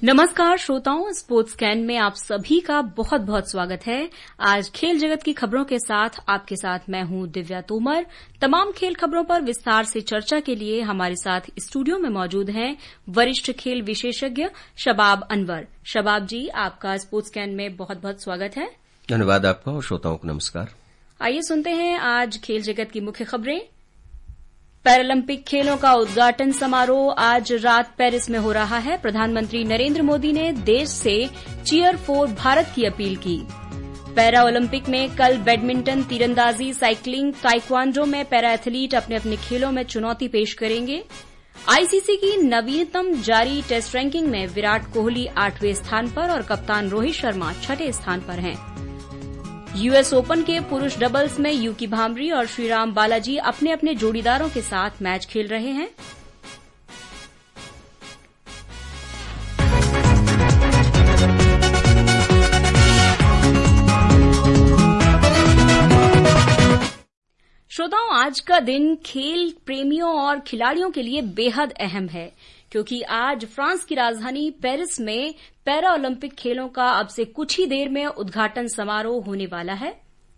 नमस्कार श्रोताओं, sports scan में आप सभी का बहुत बहुत स्वागत है। आज खेल जगत की खबरों के साथ आपके साथ मैं हूं दिव्या तोमर। तमाम खेल खबरों पर विस्तार से चर्चा के लिए हमारे साथ स्टूडियो में मौजूद हैं वरिष्ठ खेल विशेषज्ञ शबाब अनवर। शबाब जी, आपका स्पोर्ट्स स्कैन में बहुत बहुत स्वागत है। धन्यवाद आपका और श्रोताओं को नमस्कार। आइए सुनते हैं आज खेल जगत की मुख्य खबरें। पैरालंपिक खेलों का उद्घाटन समारोह आज रात पेरिस में हो रहा है। प्रधानमंत्री नरेंद्र मोदी ने देश से चीयर फॉर भारत की अपील की। पैरा ओलंपिक में कल बैडमिंटन, तीरंदाजी, साइकिलिंग, ताइक्वांडो में पैरा एथलीट अपने अपने खेलों में चुनौती पेश करेंगे। आईसीसी की नवीनतम जारी टेस्ट रैंकिंग में विराट कोहली 8वें स्थान पर और कप्तान रोहित शर्मा 6ठे स्थान पर हैं। यूएस ओपन के पुरुष डबल्स में यूकी भांबरी और श्रीराम बालाजी अपने अपने जोड़ीदारों के साथ मैच खेल रहे हैं। श्रोताओं, आज का दिन खेल प्रेमियों और खिलाड़ियों के लिए बेहद अहम है, क्योंकि आज फ्रांस की राजधानी पेरिस में पैरा ओलंपिक खेलों का अब से कुछ ही देर में उद्घाटन समारोह होने वाला है।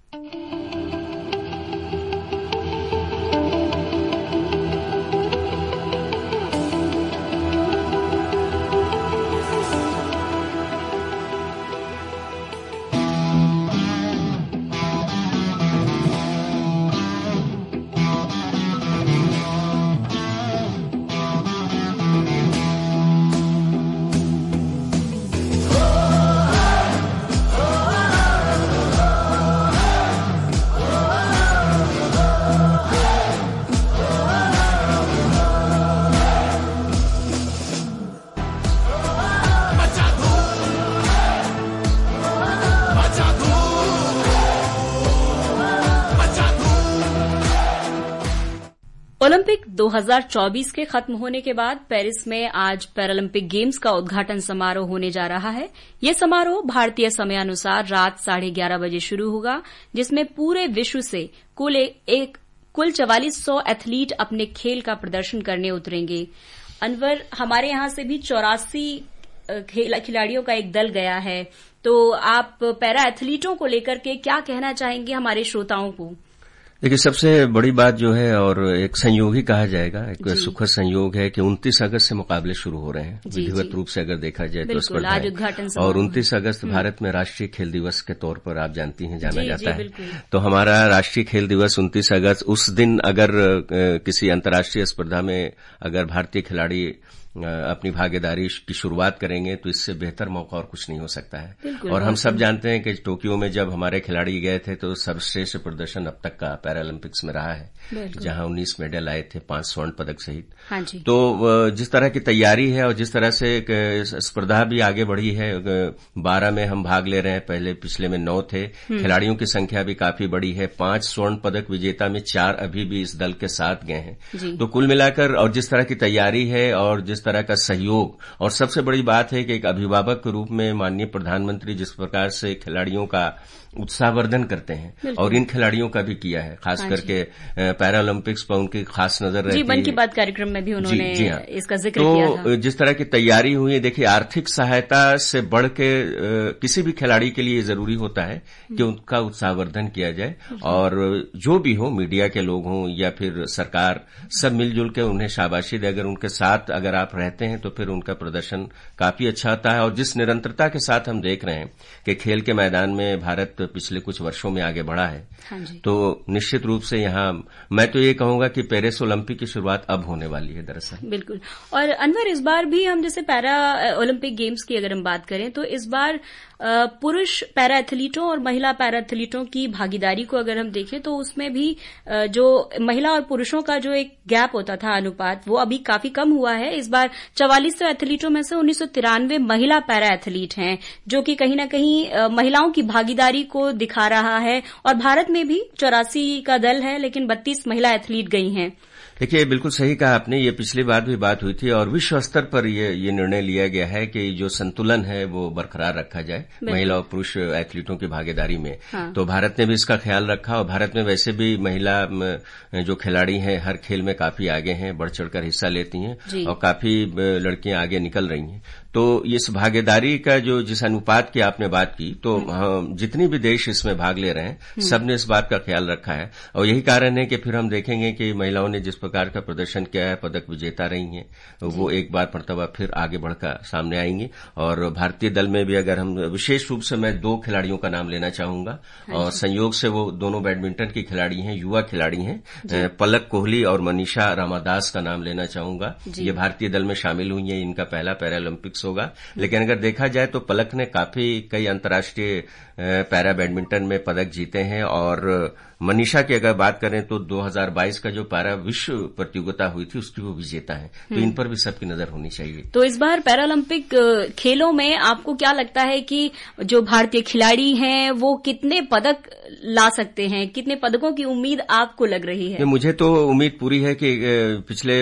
ओलंपिक 2024 के खत्म होने के बाद पेरिस में आज पैरालंपिक गेम्स का उद्घाटन समारोह होने जा रहा है। ये समारोह भारतीय समयानुसार रात 11:30 बजे शुरू होगा, जिसमें पूरे विश्व से कुल 4400 एथलीट अपने खेल का प्रदर्शन करने उतरेंगे। अनवर, हमारे यहां से भी 84 खिलाड़ियों का एक दल गया है, तो आप पैरा एथलीटों को लेकर के क्या कहना चाहेंगे हमारे श्रोताओं को? देखिए, सबसे बड़ी बात जो है और एक संयोग ही कहा जाएगा, एक सुखद संयोग है कि 29 अगस्त से मुकाबले शुरू हो रहे हैं विधिवत रूप से अगर देखा जाए तो स्पर्धा। और 29 अगस्त भारत में राष्ट्रीय खेल दिवस के तौर पर आप जानती हैं जाना जाता है। तो हमारा राष्ट्रीय खेल दिवस 29 अगस्त, उस दिन अगर किसी अंतर्राष्ट्रीय स्पर्धा में अगर भारतीय खिलाड़ी अपनी भागीदारी की शुरुआत करेंगे तो इससे बेहतर मौका और कुछ नहीं हो सकता है। और हम सब जानते हैं कि टोक्यो में जब हमारे खिलाड़ी गए थे तो सर्वश्रेष्ठ प्रदर्शन अब तक का पैरालंपिक्स में रहा है, जहां 19 मेडल आए थे, 5 स्वर्ण पदक सहित। तो जिस तरह की तैयारी है और जिस तरह से स्पर्धा भी आगे बढ़ी है, 12 में हम भाग ले रहे हैं, पहले पिछले में 9 थे। खिलाड़ियों की संख्या भी काफी बड़ी है, 5 स्वर्ण पदक विजेता में 4 अभी भी इस दल के साथ गए हैं। तो कुल मिलाकर और जिस तरह की तैयारी है और जिस तरह का सहयोग, और सबसे बड़ी बात है कि एक अभिभावक के रूप में माननीय प्रधानमंत्री जिस प्रकार से खिलाड़ियों का उत्साहवर्धन करते हैं और इन खिलाड़ियों का भी किया है, खास करके पैरा ओलंपिक्स पर उनकी खास नजर रहती है। मन की बात कार्यक्रम में भी उन्होंने इसका जिक्र किया था। तो जिस तरह की तैयारी हुई है, देखिए, आर्थिक सहायता से बढ़ के किसी भी खिलाड़ी के लिए जरूरी होता है कि उनका उत्साहवर्धन किया जाए, और जो भी हो, मीडिया के लोग हों या फिर सरकार, सब मिलजुल के उन्हें शाबाशी दे। अगर उनके साथ अगर आप रहते हैं तो फिर उनका प्रदर्शन काफी अच्छा होता है। और जिस निरंतरता के साथ हम देख रहे हैं कि खेल के मैदान में भारत पिछले कुछ वर्षों में आगे बढ़ा है, तो निश्चित रूप से यहाँ मैं तो ये कहूंगा कि पेरिस ओलंपिक की शुरुआत अब होने वाली है दरअसल। बिल्कुल। और अनवर, इस बार भी हम जैसे पैरा ओलंपिक गेम्स की अगर हम बात करें तो इस बार पुरुष पैरा एथलीटों और महिला पैरा एथलीटों की भागीदारी को अगर हम देखें तो उसमें भी जो महिला और पुरुषों का जो एक गैप होता था, अनुपात, वो अभी काफी कम हुआ है। इस बार 4400 एथलीटों में से 1993 महिला पैरा एथलीट हैं, जो कि कहीं न कहीं महिलाओं की भागीदारी को दिखा रहा है। और भारत में भी 84 का दल है, लेकिन 32 महिला एथलीट गई हैं। देखिए, बिल्कुल सही कहा आपने। ये पिछली बार भी बात हुई थी और विश्व स्तर पर ये निर्णय लिया गया है कि जो संतुलन है वो बरकरार रखा जाए महिला और पुरुष एथलीटों की भागीदारी में। हाँ। तो भारत ने भी इसका ख्याल रखा और भारत में वैसे भी महिला जो खिलाड़ी हैं हर खेल में काफी आगे हैं, बढ़ चढ़कर हिस्सा लेती हैं और काफी लड़कियां आगे निकल रही हैं। तो इस भागीदारी का जो जिस अनुपात की आपने बात की, तो जितनी भी देश इसमें भाग ले रहे हैं सबने इस बात का ख्याल रखा है और यही कारण है कि फिर हम देखेंगे कि महिलाओं ने जिस प्रकार का प्रदर्शन किया है, पदक विजेता रही हैं, वो एक बार मर्तबा फिर आगे बढ़कर सामने आएंगी। और भारतीय दल में भी अगर हम विशेष रूप से मैं 2 खिलाड़ियों का नाम लेना चाहूंगा और संयोग से वो दोनों बैडमिंटन की खिलाड़ी हैं, युवा खिलाड़ी हैं, पलक कोहली और मनीषा रामादास का नाम लेना चाहूंगा। ये भारतीय दल में शामिल हुई हैं, इनका पहला पैरालंपिक्स होगा। लेकिन अगर देखा जाए तो पलक ने कई अंतर्राष्ट्रीय पैरा बैडमिंटन में पदक जीते हैं और मनीषा की अगर बात करें तो 2022 का जो पैरा विश्व प्रतियोगिता हुई थी उसकी वो विजेता है। तो इन पर भी सबकी नजर होनी चाहिए। तो इस बार पैरालंपिक खेलों में आपको क्या लगता है कि जो भारतीय खिलाड़ी हैं वो कितने पदक ला सकते हैं, कितने पदकों की उम्मीद आपको लग रही है? मुझे तो उम्मीद पूरी है कि पिछले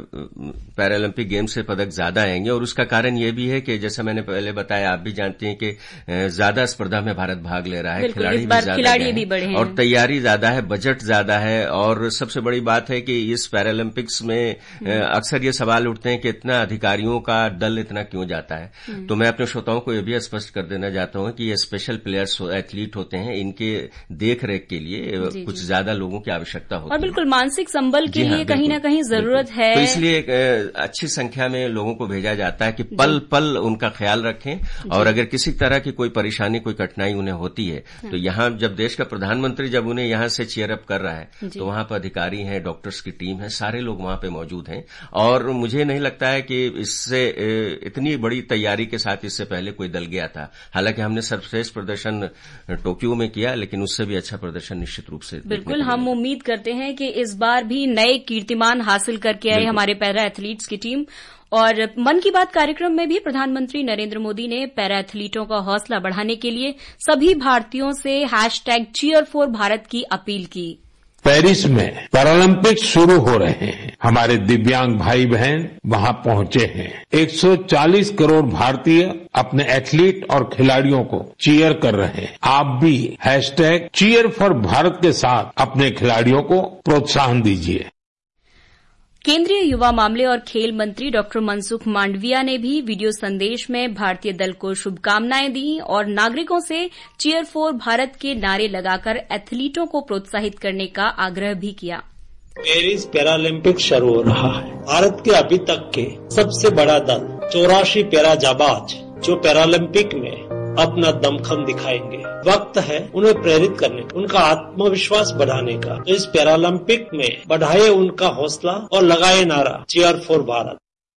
पैरालंपिक गेम से पदक ज्यादा आएंगे और उसका कारण ये भी है कि जैसा मैंने पहले बताया, आप भी जानते हैं कि ज्यादा स्पर्धा में भारत भाग ले रहा है, खिलाड़ी भी बढ़े हैं और तैयारी ज्यादा है, बजट ज्यादा है। और सबसे बड़ी बात है कि इस पैरालंपिक्स में अक्सर ये सवाल उठते हैं कि इतना अधिकारियों का दल इतना क्यों जाता है। तो मैं अपने श्रोताओं को ये भी स्पष्ट कर देना चाहता हूं कि ये स्पेशल प्लेयर्स एथलीट होते हैं, इनके देख रेख के लिए कुछ ज्यादा लोगों की आवश्यकता होती है और बिल्कुल मानसिक संबल के लिए कहीं न कहीं जरूरत है। तो इसलिए अच्छी संख्या में लोगों को भेजा जाता है कि पल पल उनका ख्याल रखें और अगर किसी तरह की कोई परेशानी, कोई कठिनाई उन्हें होती है तो यहाँ जब देश का प्रधानमंत्री जब उन्हें यहाँ से चीयर अप कर रहा है तो वहां पर अधिकारी हैं, डॉक्टर्स की टीम है, सारे लोग वहां पे मौजूद हैं और मुझे नहीं लगता है कि इससे इतनी बड़ी तैयारी के साथ इससे पहले कोई दल गया था। हालांकि हमने सर्वश्रेष्ठ प्रदर्शन टोक्यो में किया लेकिन उससे भी अच्छा प्रदर्शन निश्चित रूप से बिल्कुल हम उम्मीद करते हैं कि इस बार भी नए कीर्तिमान हासिल करके आए हमारे पैरा एथलीट्स की टीम। और मन की बात कार्यक्रम में भी प्रधानमंत्री नरेंद्र मोदी ने पैरा एथलीटों का हौसला बढ़ाने के लिए सभी भारतीयों से #Cheer4Bharat की अपील की। पेरिस में पैरालंपिक्स शुरू हो रहे हैं, हमारे दिव्यांग भाई बहन वहां पहुंचे हैं। 140 करोड़ भारतीय अपने एथलीट और खिलाड़ियों को चीयर कर रहे हैं। आप भी #Cheer4Bharat के साथ अपने खिलाड़ियों को प्रोत्साहन दीजिए। केंद्रीय युवा मामले और खेल मंत्री डॉक्टर मनसुख मांडविया ने भी वीडियो संदेश में भारतीय दल को शुभकामनाएं दी और नागरिकों से Cheer4Bharat के नारे लगाकर एथलीटों को प्रोत्साहित करने का आग्रह भी किया। पेरिस पैरालंपिक शुरू हो रहा है। भारत के अभी तक के सबसे बड़ा दल 84 पैरा जाबाज जो पैरालंपिक में अपना दमखम दिखाएंगे। वक्त है उन्हें प्रेरित करने, उनका आत्मविश्वास बढ़ाने का। तो इस पैरालंपिक में बढ़ाए उनका हौसला और लगाए नारा Cheer4Bharat।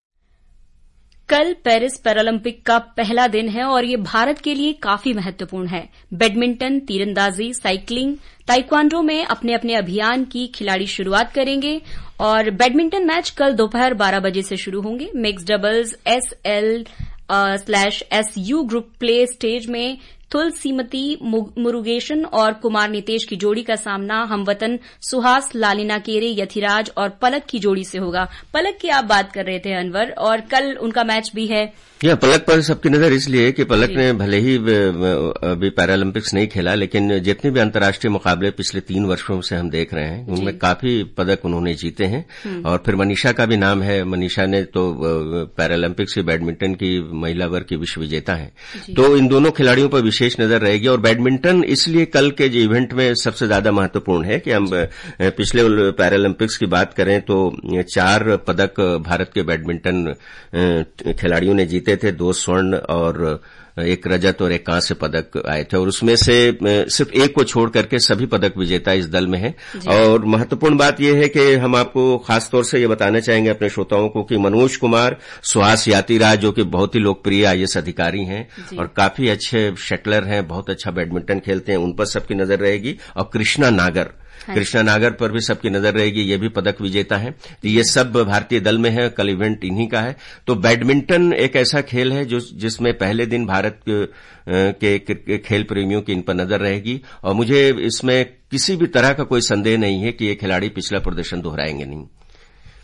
कल पेरिस पैरालंपिक का पहला दिन है और ये भारत के लिए काफी महत्वपूर्ण है। बैडमिंटन, तीरंदाजी, साइकिलिंग, ताइक्वांडो में अपने अपने अभियान की खिलाड़ी शुरुआत करेंगे और बैडमिंटन मैच कल दोपहर 12 बजे से शुरू होंगे। Mix doubles SL/SU group play stage में तुलसीमती मुरुगेशन और कुमार नितेश की जोड़ी का सामना हमवतन सुहास लालिनाकेरे यथिराज और पलक की जोड़ी से होगा। पलक की आप बात कर रहे थे अनवर, और कल उनका मैच भी है। यह पलक पर सबकी नजर इसलिए कि पलक ने भले ही अभी पैरालंपिक्स नहीं खेला लेकिन जितने भी अंतर्राष्ट्रीय मुकाबले पिछले 3 वर्षों से हम देख रहे हैं उनमें काफी पदक उन्होंने जीते हैं। और फिर मनीषा का भी नाम है। मनीषा ने तो पैरालंपिक्स की बैडमिंटन की महिला वर्ग की विश्व विजेता है। तो इन दोनों खिलाड़ियों पर विशेष नजर रहेगी और बैडमिंटन इसलिए कल के जो इवेंट में सबसे ज्यादा महत्वपूर्ण है कि हम पिछले पैरालंपिक्स की बात करें तो 4 पदक भारत के बैडमिंटन खिलाड़ियों ने जीते थे, 2 स्वर्ण और 1 रजत और 1 कांस्य पदक आए थे और उसमें से सिर्फ 1 को छोड़ करके सभी पदक विजेता इस दल में हैं। और महत्वपूर्ण बात यह है कि हम आपको खासतौर से ये बताना चाहेंगे अपने श्रोताओं को कि मनोज कुमार सुहास यातिराज जो कि बहुत ही लोकप्रिय IAS अधिकारी हैं और काफी अच्छे शटलर हैं, बहुत अच्छा बैडमिंटन खेलते हैं, उन पर सबकी नजर रहेगी। और कृष्णा नागर पर भी सबकी नजर रहेगी, ये भी पदक विजेता है। तो ये सब भारतीय दल में है, कल इवेंट इन्हीं का है। तो बैडमिंटन एक ऐसा खेल है जिसमें पहले दिन भारत के खेल प्रेमियों की इन पर नजर रहेगी और मुझे इसमें किसी भी तरह का कोई संदेह नहीं है कि ये खिलाड़ी पिछला प्रदर्शन दोहराएंगे नहीं।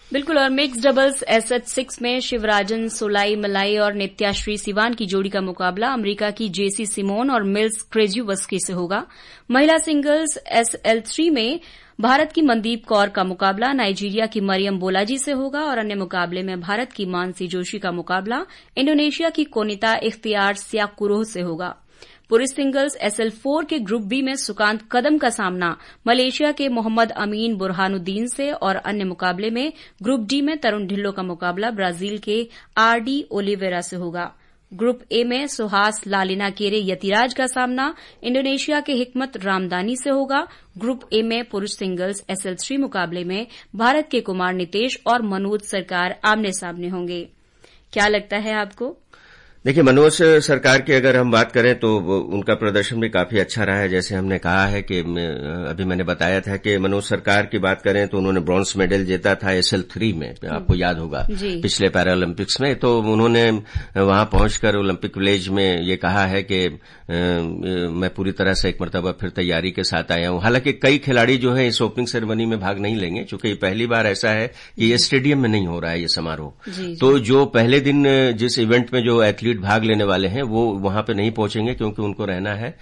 बिल्कुल। और मिक्स डबल्स SH6 में शिवराजन सोलाई मलाई और नित्याश्री सिवान की जोड़ी का मुकाबला अमेरिका की जेसी सिमोन और मिल्स क्रेज्यूवस्की से होगा। महिला सिंगल्स SL3 में भारत की मनदीप कौर का मुकाबला नाइजीरिया की मरियम बोलाजी से होगा और अन्य मुकाबले में भारत की मानसी जोशी का मुकाबला इंडोनेशिया की कोनिता इख्तियार सियाकुरोह से होगा। पुरुष सिंगल्स SL4 के ग्रुप बी में सुकांत कदम का सामना मलेशिया के मोहम्मद अमीन बुरहानुद्दीन से और अन्य मुकाबले में ग्रुप डी में तरुण ढिल्लो का मुकाबला ब्राजील के RD ओलिवेरा से होगा। ग्रुप ए में सुहास लालिना केरे यतिराज का सामना इंडोनेशिया के हिकमत रामदानी से होगा। ग्रुप ए में पुरुष सिंगल्स SL3 मुकाबले में भारत के कुमार नितेश और मनोज सरकार आमने सामने होंगे। क्या लगता है आपको? देखिए, मनोज सरकार की अगर हम बात करें तो उनका प्रदर्शन भी काफी अच्छा रहा है। जैसे हमने कहा है कि अभी मैंने बताया था कि मनोज सरकार की बात करें तो उन्होंने ब्रॉन्ज मेडल जीता था SL3 में, आपको याद होगा पिछले पैरालंपिक्स में। तो उन्होंने वहां पहुंचकर ओलंपिक विलेज में ये कहा है कि मैं पूरी तरह से एक मरतबा फिर तैयारी के साथ आया हूं। हालांकि कई खिलाड़ी जो है इस ओपनिंग सेरेमनी में भाग नहीं लेंगे, क्योंकि पहली बार ऐसा है कि ये स्टेडियम में नहीं हो रहा है ये समारोह। तो जो पहले दिन जिस इवेंट में जो एथलीट भाग लेने वाले हैं वो वहां पे नहीं पहुंचेंगे, क्योंकि उनको रहना है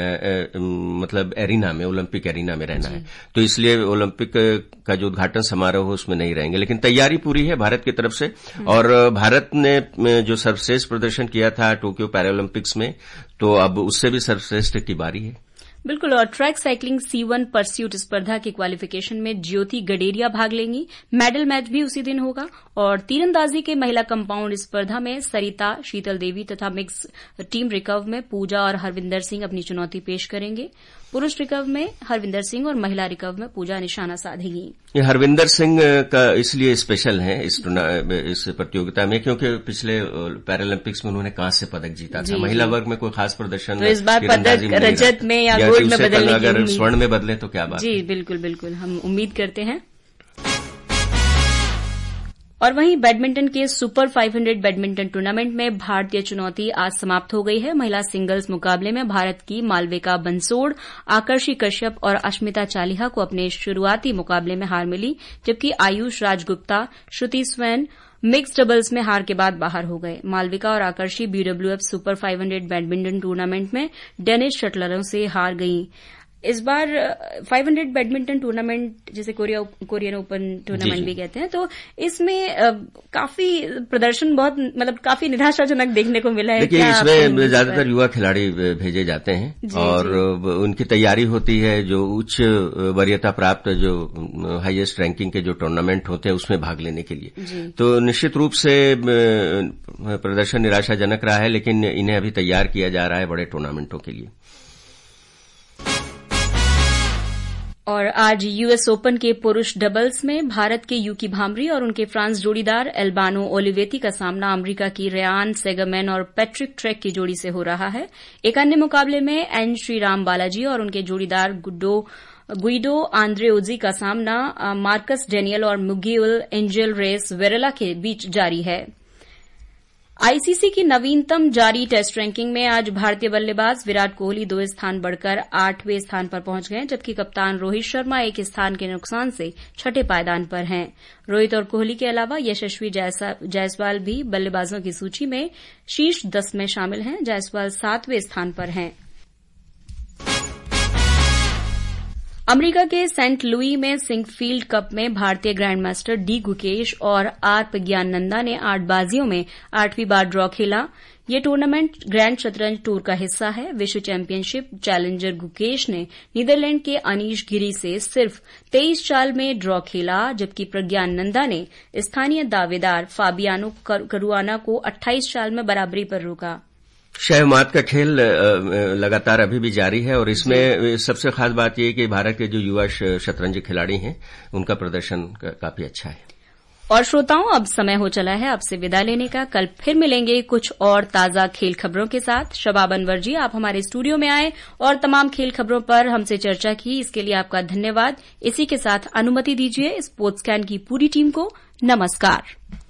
मतलब एरिना में, ओलंपिक एरिना में रहना है। तो इसलिए ओलंपिक का जो उद्घाटन समारोह है उसमें नहीं रहेंगे। लेकिन तैयारी पूरी है भारत की तरफ से, और भारत ने जो सर्वश्रेष्ठ प्रदर्शन किया था टोक्यो पैरालंपिक्स में, तो अब उससे भी सर्वश्रेष्ठ की बारी है। बिल्कुल। और ट्रैक साइकिलिंग C1 परस्यूट स्पर्धा के क्वालिफिकेशन में ज्योति गडेरिया भाग लेंगी। मेडल मैच भी उसी दिन होगा। और तीरंदाजी के महिला कंपाउंड स्पर्धा में सरिता, शीतल देवी तथा मिक्स टीम रिकर्व में पूजा और हरविंदर सिंह अपनी चुनौती पेश करेंगे। पुरुष रिकर्व में हरविंदर सिंह और महिला रिकर्व में पूजा निशाना साधेगी। ये हरविंदर सिंह का इसलिए स्पेशल है इस प्रतियोगिता में क्योंकि पिछले पैरालंपिक्स में उन्होंने कांस्य पदक जीता था। महिला वर्ग में कोई खास प्रदर्शन तो इस बार पदक रजत में या गोल्ड में बदलने की अगर स्वर्ण में बदले तो क्या बात। जी बिल्कुल बिल्कुल, हम उम्मीद करते हैं। और वहीं बैडमिंटन के सुपर 500 बैडमिंटन टूर्नामेंट में भारतीय चुनौती आज समाप्त हो गई है। महिला सिंगल्स मुकाबले में भारत की मालविका बंसोड़, आकर्षी कश्यप और अश्मिता चालिहा को अपने शुरुआती मुकाबले में हार मिली, जबकि आयुष राजगुप्ता, श्रुति स्वैन मिक्स डबल्स में हार के बाद बाहर हो गए। मालविका और Akarshi BWF super 500 badminton tournament में डेनिश शटलरों से हार गईं। इस बार 500 बैडमिंटन टूर्नामेंट जिसे कोरियन ओपन टूर्नामेंट भी कहते हैं, तो इसमें काफी प्रदर्शन बहुत मतलब काफी निराशाजनक देखने को मिला है। देखिए, इसमें ज्यादातर युवा खिलाड़ी भेजे जाते हैं और उनकी तैयारी होती है जो उच्च वरीयता प्राप्त जो हाईएस्ट रैंकिंग के जो टूर्नामेंट होते हैं उसमें भाग लेने के लिए। तो निश्चित रूप से प्रदर्शन निराशाजनक रहा है, लेकिन इन्हें अभी तैयार किया जा रहा है बड़े टूर्नामेंटों के लिए। और आज US ओपन के पुरुष डबल्स में भारत के यूकी भाम्री और उनके फ्रांस जोड़ीदार एल्बानो ओलिवेती का सामना अमेरिका की रेयान सेगमेन और पैट्रिक ट्रेक की जोड़ी से हो रहा है। एक अन्य मुकाबले में एन श्रीराम बालाजी और उनके जोड़ीदार गुइडो आंद्रेओजी का सामना मार्कस डेनियल और मुगियल एंजेल रेस वेरेला के बीच जारी है। आईसीसी की नवीनतम जारी टेस्ट रैंकिंग में आज भारतीय बल्लेबाज विराट कोहली 2 स्थान बढ़कर 8वें स्थान पर पहुंच गए, जबकि कप्तान रोहित शर्मा 1 स्थान के नुकसान से 6ठे पायदान पर हैं। रोहित और कोहली के अलावा यशस्वी जायसवाल भी बल्लेबाजों की सूची में शीर्ष 10 में शामिल हैं। जायसवाल 7वें स्थान पर हैं। अमेरिका के सेंट लुई में सिंकफील्ड कप में भारतीय ग्रैंडमास्टर डी गुकेश और आर प्रज्ञानंदा ने 8 बाजियों में 8वीं बार ड्रॉ खेला। ये टूर्नामेंट ग्रैंड शतरंज टूर का हिस्सा है। विश्व चैंपियनशिप चैलेंजर गुकेश ने नीदरलैंड के अनीश गिरी से सिर्फ 23 चाल में ड्रॉ खेला, जबकि प्रज्ञानंदा ने स्थानीय दावेदार फाबियानो करुआना को 28 चाल में बराबरी पर रोका। शहमात का खेल लगातार अभी भी जारी है और इसमें सबसे खास बात यह है कि भारत के जो युवा शतरंज खिलाड़ी हैं उनका प्रदर्शन काफी अच्छा है। और श्रोताओं, अब समय हो चला है आपसे विदा लेने का। कल फिर मिलेंगे कुछ और ताजा खेल खबरों के साथ। शबाब अनवर जी, आप हमारे स्टूडियो में आए और तमाम खेल खबरों पर हमसे चर्चा की, इसके लिए आपका धन्यवाद। इसी के साथ अनुमति दीजिए स्पोर्ट्स कैन की पूरी टीम को नमस्कार।